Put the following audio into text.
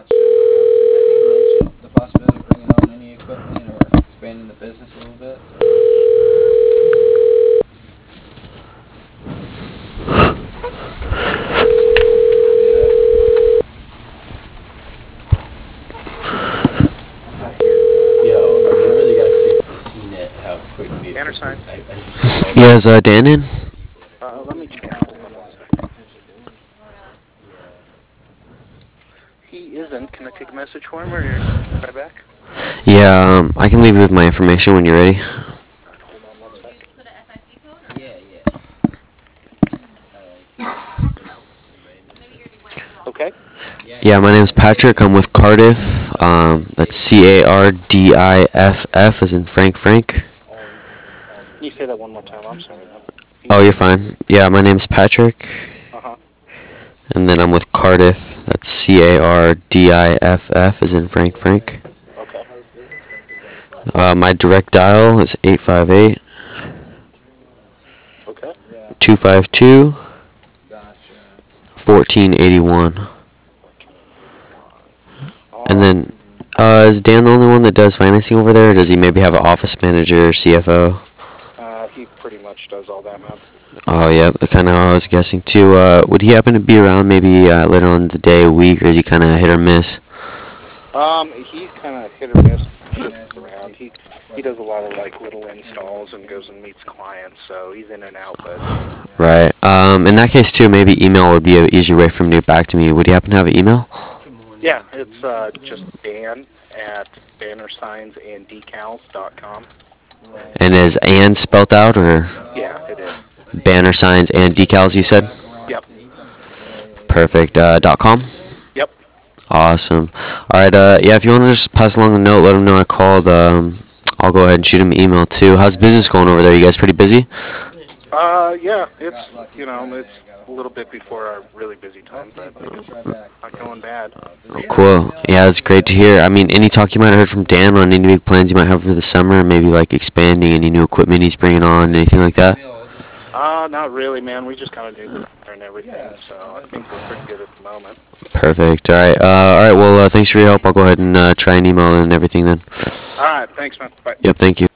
Gotcha. Has he mentioned the possibility of bringing on any equipment or expanding the business a little bit? Yo, I really gotta fix the CNET, how quickly it Banner fixes. signs. I just Yeah, is Dan in? Let me check. Hold on one second. He isn't. Can I take a message for him or try back? Yeah, I can leave you with my information when you're ready. Alright, hold on one sec. yeah, yeah. Okay. Yeah, my name's Patrick. I'm with Cardiff. That's Cardiff, as in Frank. Can you say that one more time? I'm sorry, man. Oh, you're fine. Yeah, my name's Patrick, Uh-huh. and then I'm with Cardiff. That's Cardiff, as in Frank. Okay. My direct dial is 858 Okay. 252 Gotcha. 1481. 1481. And Alright. then, is Dan the only one that does financing over there, or does he maybe have an office manager or CFO? He pretty much does all that, man. Oh, yeah, kind of I was guessing too. Would he happen to be around maybe later on in the day, a week, or is he kind of hit or miss? He's kind of hit or miss around. He does a lot of like little installs and goes and meets clients, so he's in and out. But Right. In that case too, maybe email would be an easier way for him to get back to me. Would he happen to have an email? yeah, it's just Dan at bannersignsandDecals.com. And is and spelt out, or Yeah, it is. banner signs and decals? You said. Yep. Perfect. .com. Yep. Awesome. All right. Yeah. If you want to just pass along the note, let him know I called. I'll go ahead and shoot him an email too. How's business going over there? You guys pretty busy? Yeah, it's it's a little bit before our really busy time, but not going bad. Oh, cool. Yeah, that's great to hear. I mean, any talk you might have heard from Dan on any big plans you might have for the summer, maybe like expanding any new equipment he's bringing on, anything like that? Not really, man. We just kind of do the and everything, so I think we're pretty good at the moment. Perfect. All right. Well, thanks for your help. I'll go ahead and try an email and everything then. All right, thanks, man. Bye. Yep. Thank you.